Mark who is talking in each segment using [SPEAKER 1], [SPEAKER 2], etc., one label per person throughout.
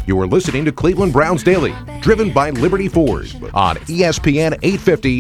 [SPEAKER 1] You are listening to Cleveland Browns Daily, driven by Liberty Ford on ESPN 850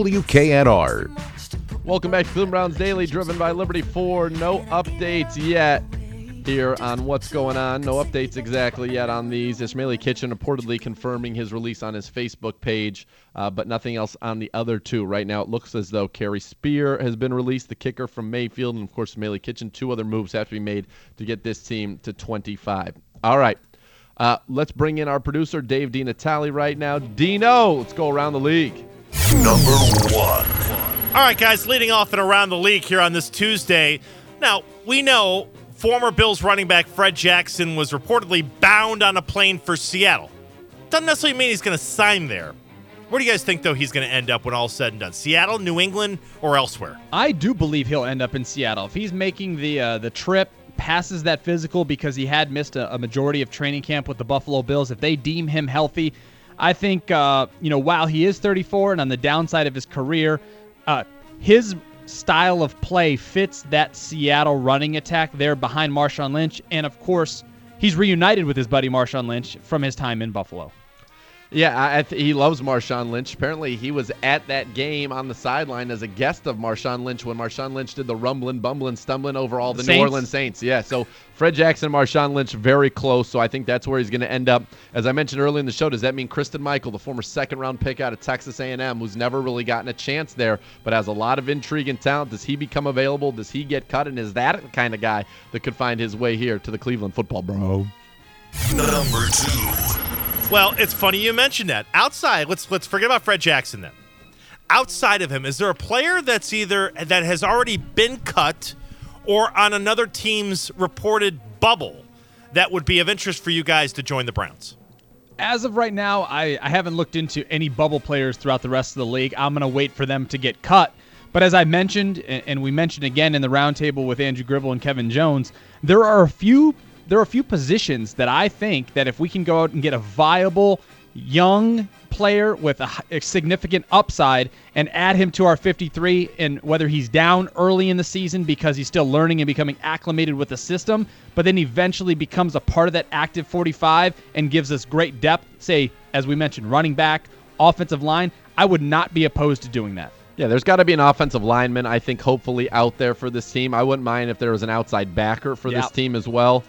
[SPEAKER 1] WKNR.
[SPEAKER 2] Welcome back to Cleveland Browns Daily, driven by Liberty Ford. No updates yet here on what's going on. No updates exactly yet on these. Ismaili Kitchen reportedly confirming his release on his Facebook page, but nothing else on the other two. Right now it looks as though Kerry Spear has been released, the kicker from Mayfield, and of course Ismaili Kitchen. Two other moves have to be made to get this team to 25. All right. Let's bring in our producer, Dave DiNatale, right now. Dino, let's go around the league.
[SPEAKER 3] Number one. All right, guys, leading off and around the league here on this Tuesday. Now, we know former Bills running back Fred Jackson was reportedly bound on a plane for Seattle. Doesn't necessarily mean he's going to sign there. Where do you guys think, though, he's going to end up when all's said and done? Seattle, New England, or elsewhere?
[SPEAKER 4] I do believe he'll end up in Seattle. If he's making the trip, passes that physical because he had missed a majority of training camp with the Buffalo Bills, if they deem him healthy, I think, while he is 34 and on the downside of his career, his style of play fits that Seattle running attack there behind Marshawn Lynch. And, of course, he's reunited with his buddy Marshawn Lynch from his time in Buffalo.
[SPEAKER 2] Yeah, he loves Marshawn Lynch. Apparently, he was at that game on the sideline as a guest of Marshawn Lynch when Marshawn Lynch did the rumbling, bumbling, stumbling over all the New Orleans Saints. Yeah, so Fred Jackson and Marshawn Lynch very close, so I think that's where he's going to end up. As I mentioned earlier in the show, does that mean Christine Michael, the former second-round pick out of Texas A&M, who's never really gotten a chance there but has a lot of intrigue and talent, does he become available? Does he get cut? And is that the kind of guy that could find his way here to the Cleveland football bro?
[SPEAKER 3] Number two. Well, it's funny you mentioned that. Outside, let's forget about Fred Jackson then. Outside of him, is there a player that's either that has already been cut or on another team's reported bubble that would be of interest for you guys to join the Browns?
[SPEAKER 4] As of right now, I haven't looked into any bubble players throughout the rest of the league. I'm going to wait for them to get cut. But as I mentioned, and we mentioned again in the roundtable with Andrew Gribble and Kevin Jones, there are a few positions that I think that if we can go out and get a viable young player with a significant upside and add him to our 53, and whether he's down early in the season because he's still learning and becoming acclimated with the system, but then eventually becomes a part of that active 45 and gives us great depth, say, as we mentioned, running back, offensive line, I would not be opposed to doing that.
[SPEAKER 2] Yeah, there's got to be an offensive lineman, I think, hopefully out there for this team. I wouldn't mind if there was an outside backer for this team as well.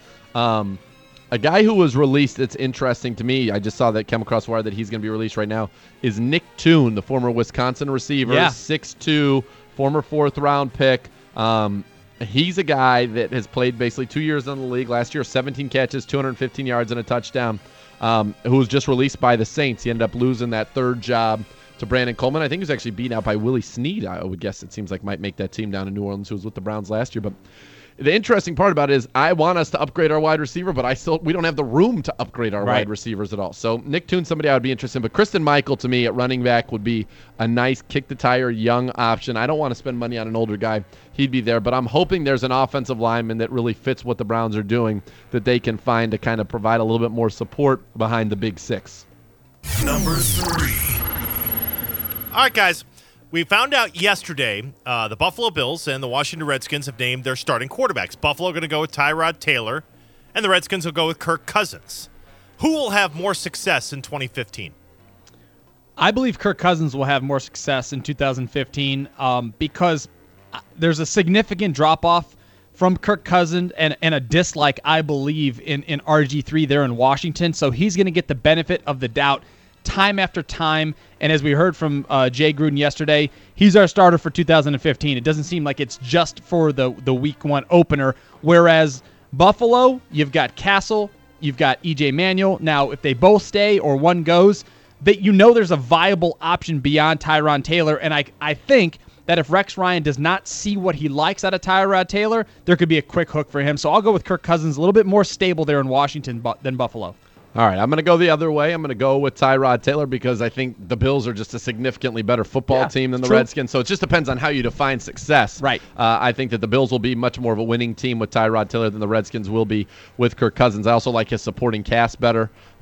[SPEAKER 2] A guy who was released that's interesting to me, I just saw that came across wire that he's going to be released right now, is Nick Toon, the former Wisconsin receiver, 6'2", former fourth-round pick. He's a guy that has played basically 2 years in the league. Last year, 17 catches, 215 yards, and a touchdown, who was just released by the Saints. He ended up losing that third job to Brandon Coleman. I think he was actually beaten out by Willie Snead, I would guess. It seems like might make that team down in New Orleans, who was with the Browns last year. But the interesting part about it is I want us to upgrade our wide receiver, but we don't have the room to upgrade our wide receivers at all. So Nick Toon, somebody I would be interested in. But Christine Michael, to me, at running back would be a nice kick-the-tire young option. I don't want to spend money on an older guy. He'd be there. But I'm hoping there's an offensive lineman that really fits what the Browns are doing that they can find to kind of provide a little bit more support behind the big six.
[SPEAKER 3] Number three. All right, guys. We found out yesterday the Buffalo Bills and the Washington Redskins have named their starting quarterbacks. Buffalo going to go with Tyrod Taylor, and the Redskins will go with Kirk Cousins. Who will have more success in 2015?
[SPEAKER 4] I believe Kirk Cousins will have more success in 2015 because there's a significant drop-off from Kirk Cousins and a dislike, I believe, in RG3 there in Washington. So he's going to get the benefit of the doubt time after time, and as we heard from Jay Gruden yesterday, he's our starter for 2015. It doesn't seem like it's just for the week one opener, whereas Buffalo, you've got Castle, you've got E.J. Manuel. Now, if they both stay or one goes, there's a viable option beyond Tyrod Taylor, and I think that if Rex Ryan does not see what he likes out of Tyrod Taylor, there could be a quick hook for him. So I'll go with Kirk Cousins, a little bit more stable there in Washington than Buffalo.
[SPEAKER 2] All right, I'm going to go the other way. I'm going to go with Tyrod Taylor because I think the Bills are just a significantly better football team than the Redskins. So it just depends on how you define success.
[SPEAKER 4] Right.
[SPEAKER 2] I think that the Bills will be much more of a winning team with Tyrod Taylor than the Redskins will be with Kirk Cousins. I also like his supporting cast better.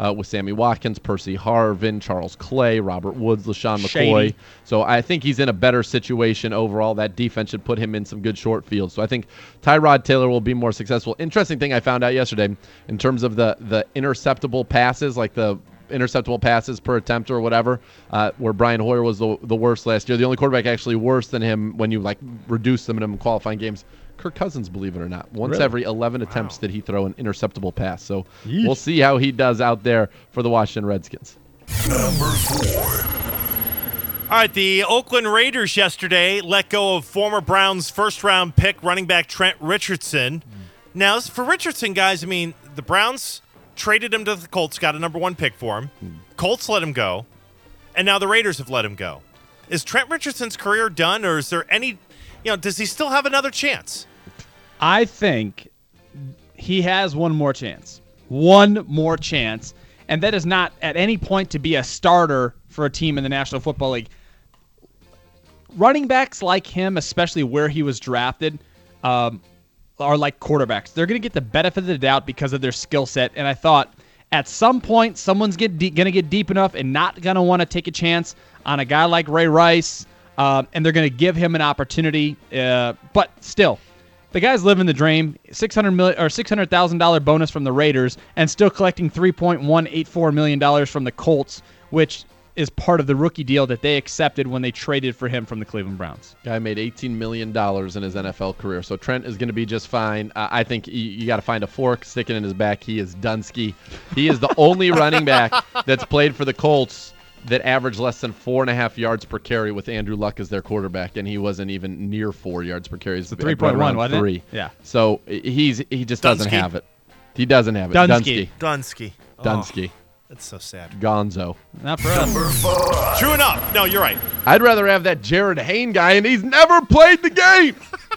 [SPEAKER 2] with Sammy Watkins, Percy Harvin, Charles Clay, Robert Woods, LaShawn McCoy.
[SPEAKER 4] Shady.
[SPEAKER 2] So I think he's in a better situation overall. That defense should put him in some good short fields. So I think Tyrod Taylor will be more successful. Interesting thing I found out yesterday in terms of the interceptable passes, like the interceptable passes per attempt or whatever, where Brian Hoyer was the worst last year. The only quarterback actually worse than him when you like reduce them in qualifying games, Kirk Cousins, believe it or not. Once every 11 attempts did he throw an interceptable pass. So we'll see how he does out there for the Washington Redskins.
[SPEAKER 5] Number 4.
[SPEAKER 3] All right, the Oakland Raiders yesterday let go of former Browns first-round pick running back Trent Richardson. Now, for Richardson, guys, I mean, the Browns traded him to the Colts, got a number 1 pick for him. Colts let him go, and now the Raiders have let him go. Is Trent Richardson's career done, or is there any, does he still have another chance?
[SPEAKER 4] I think he has one more chance. One more chance. And that is not at any point to be a starter for a team in the National Football League. Running backs like him, especially where he was drafted, are like quarterbacks. They're going to get the benefit of the doubt because of their skill set. And I thought at some point someone's going to get deep enough and not going to want to take a chance on a guy like Ray Rice, and they're going to give him an opportunity. But still, the guy's living the dream. $600,000 bonus from the Raiders, and still collecting $3.184 million from the Colts, which is part of the rookie deal that they accepted when they traded for him from the Cleveland Browns.
[SPEAKER 2] Guy made $18 million in his NFL career, so Trent is going to be just fine. I think you got to find a fork, stick it in his back. He is Dunsky. He is the only running back that's played for the Colts that averaged less than 4.5 yards per carry with Andrew Luck as their quarterback, and he wasn't even near 4 yards per carry. It's
[SPEAKER 4] 3.1, wasn't
[SPEAKER 2] 3.
[SPEAKER 4] it? Yeah.
[SPEAKER 2] So he just doesn't have it. He doesn't have it.
[SPEAKER 4] Dunsky.
[SPEAKER 2] Dunsky.
[SPEAKER 3] That's so sad.
[SPEAKER 2] Gonzo.
[SPEAKER 4] Not for us.
[SPEAKER 5] Number 5.
[SPEAKER 3] True enough. No, you're right.
[SPEAKER 2] I'd rather have that Jared Hayne guy, and he's never played the game.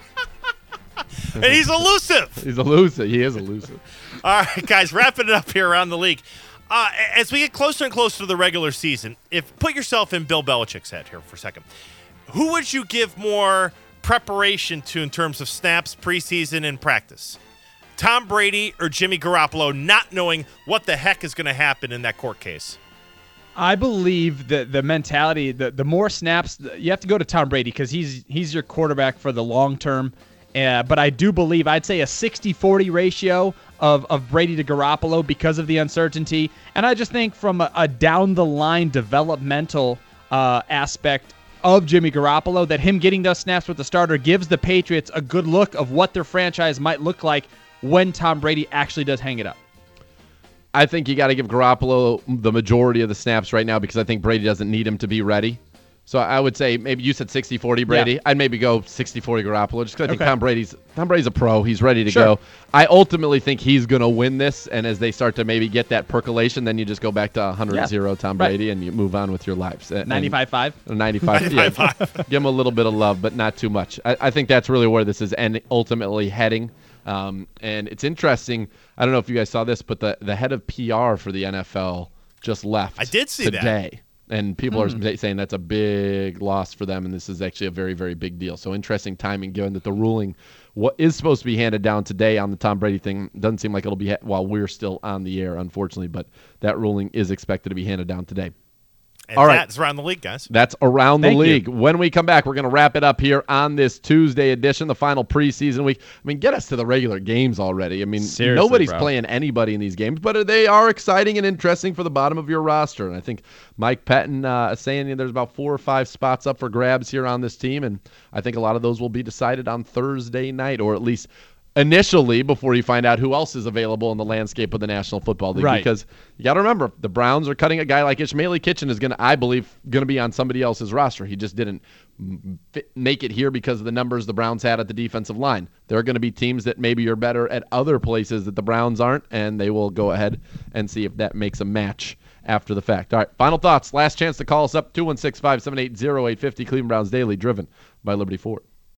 [SPEAKER 3] And he's elusive.
[SPEAKER 2] He's elusive. He is elusive.
[SPEAKER 3] All right, guys, wrapping it up here around the league. As we get closer and closer to the regular season, put yourself in Bill Belichick's head here for a second. Who would you give more preparation to in terms of snaps, preseason, and practice? Tom Brady or Jimmy Garoppolo, not knowing what the heck is going to happen in that court case?
[SPEAKER 4] I believe that the mentality, the more snaps, you have to go to Tom Brady because he's your quarterback for the long term. But I do believe, I'd say a 60-40 ratio of Brady to Garoppolo because of the uncertainty. And I just think from a down-the-line developmental aspect of Jimmy Garoppolo, that him getting those snaps with the starter gives the Patriots a good look of what their franchise might look like when Tom Brady actually does hang it up.
[SPEAKER 2] I think you got to give Garoppolo the majority of the snaps right now because I think Brady doesn't need him to be ready. So I would say maybe you said 60-40 Brady. Yeah. I'd maybe go 60-40 Garoppolo just because I think Tom Brady's a pro. He's ready to go. I ultimately think he's going to win this, and as they start to maybe get that percolation, then you just go back to 100-0 Tom Brady and you move on with your lives.
[SPEAKER 4] 95-5?
[SPEAKER 2] 95. Yeah. Give him a little bit of love, but not too much. I think that's really where this is ultimately heading. And it's interesting. I don't know if you guys saw this, but the head of PR for the NFL just left.
[SPEAKER 3] I did see
[SPEAKER 2] today.
[SPEAKER 3] that.
[SPEAKER 2] And people are saying that's a big loss for them, and this is actually a very, very big deal. So interesting timing, given that the ruling what is supposed to be handed down today on the Tom Brady thing doesn't seem like it'll be while we're still on the air, unfortunately. But that ruling is expected to be handed down today.
[SPEAKER 3] And
[SPEAKER 2] all right.
[SPEAKER 3] That's around the league, guys.
[SPEAKER 2] That's around the league.
[SPEAKER 4] You.
[SPEAKER 2] When we come back, we're going to wrap it up here on this Tuesday edition, the final preseason week. I mean, get us to the regular games already. I mean,
[SPEAKER 4] seriously,
[SPEAKER 2] nobody's playing anybody in these games, but they are exciting and interesting for the bottom of your roster. And I think Mike Pettin saying there's about 4 or 5 spots up for grabs here on this team, and I think a lot of those will be decided on Thursday night, or at least initially before you find out who else is available in the landscape of the National Football League.
[SPEAKER 4] Right.
[SPEAKER 2] Because you got to remember, the Browns are cutting a guy like Ishmael Kitchen is I believe, going to be on somebody else's roster. He just didn't make it here because of the numbers the Browns had at the defensive line. There are going to be teams that maybe are better at other places that the Browns aren't, and they will go ahead and see if that makes a match after the fact. All right, final thoughts. Last chance to call us up, 216-578-0850, Cleveland Browns Daily, driven by Liberty Ford.